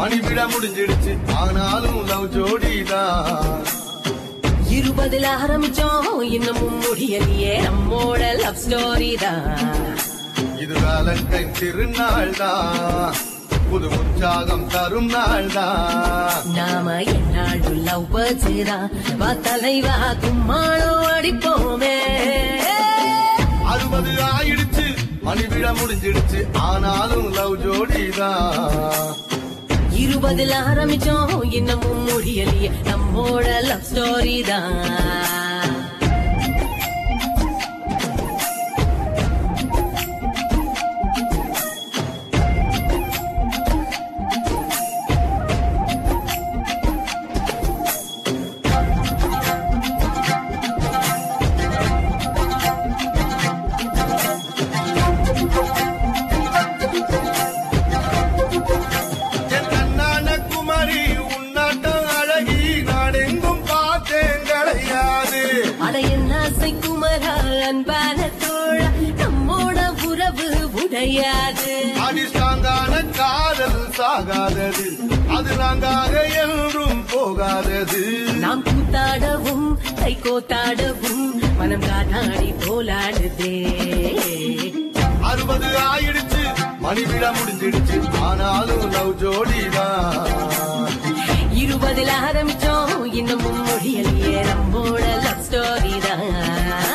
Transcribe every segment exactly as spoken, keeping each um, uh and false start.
மணிவிட முடிஞ்சிடுச்சு ஆனாலும் லவ் ஜோடிதான். இருபதுல ஆரம்பிச்சோம் இன்னமும் முடியலையே நம்மோட லவ் ஸ்டோரி தான். இது வேலண்டைன் திருநாள் தான், புது உற்சாகம் தரும் நாள் தான். நாம என்னாலும் லவ் பேர்ட்ஸ் தான், வா தலைவா கும்மாளம் அடிப்போமே. அறுபது ஆயிடுச்சு மணிவிட முடிஞ்சிடுச்சு ஆனாலும் லவ் ஜோடிதான். இருபதுல ஆரம்பிச்சோம் இன்னமும் முடியலையே நம்மோட லவ் ஸ்டோரி தான். அடிஸ்டாங்கான காதல் சாகாதது, அது நாங்காக என்றும் போகாதது. நாம் கூத்தாடவும் கை கோத்தாடவும் மனம் காட்டாடி போலாடுதே. அறுபது ஆயிடுச்சு மணிவிட முடிஞ்சிடுச்சு ஆனாலும் லவ் ஜோடிதான். இருபதுல ஆரம்பிச்சோம் இன்னமும் முடியலையே நம்மோட லவ் ஸ்டோரி தான்.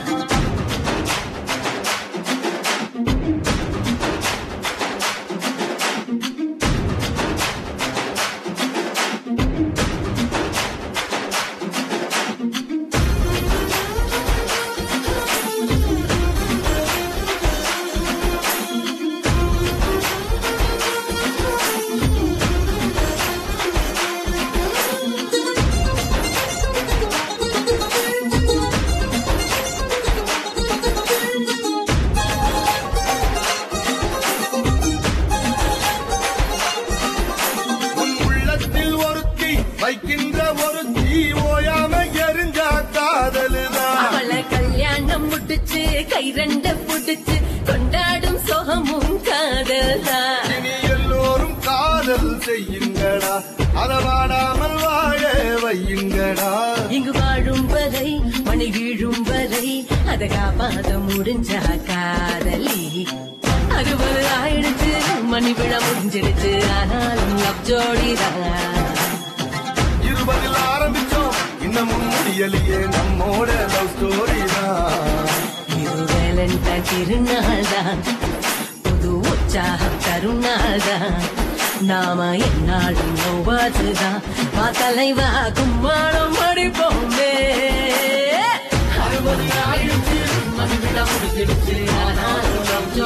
வைக்கின்ற ஒரு தீ ஓயாம எரிஞ்சா காதலுதான். அவளை கல்யாணம் முடிச்சு கை ரெண்ட புடிச்சு கொண்டாடும் சோகமும் காதல்தான். இனி எல்லோரும் காதல் செய்யுங்கடா, அதவாடாமல் வாழ வையுங்கடா. இங்கு வாழும் வரை மணி வீழும் வரை அத காப்பாத முடிஞ்சா காதலி. அறுபது ஆயிடுச்சு மணி விழா முடிஞ்சிடுச்சு ஆனாலும் லவ் ஜோடிதான். இருபதில் ஆரம்பிச்சோம் இன்னமும் முடியலையே நம்மோட லவ் ஸ்டோரி தான். இது வேலண்டைன் திருநாள் தான், புது உற்சாகம் தருநாள் தான். நாம என்னாலும் லவ் பேர்ட்ஸ் தான், வா தலைவா கும்மாளம் அடிப்போமே. அறுபது ஆயிடுச்சு மணி விழா முடிஞ்சிடுச்சு ஆனாலும் லவ்